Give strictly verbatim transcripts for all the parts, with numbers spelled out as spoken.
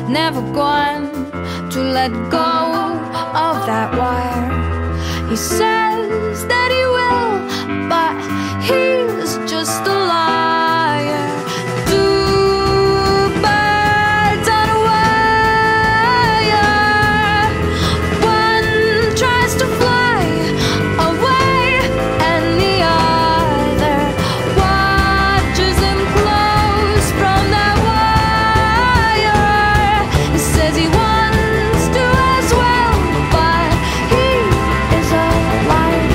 never going to let go of that wire. He says that he will, but he's just a liar. Two birds on a wire. One tries to fly away, and the other watches him close from that wire. He says he wants to as well, but he is a liar.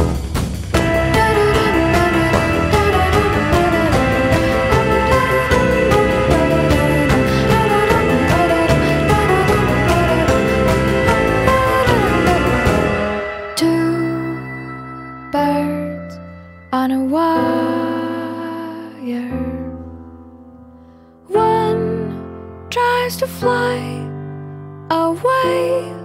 Two birds on a wire. One tries to fly away,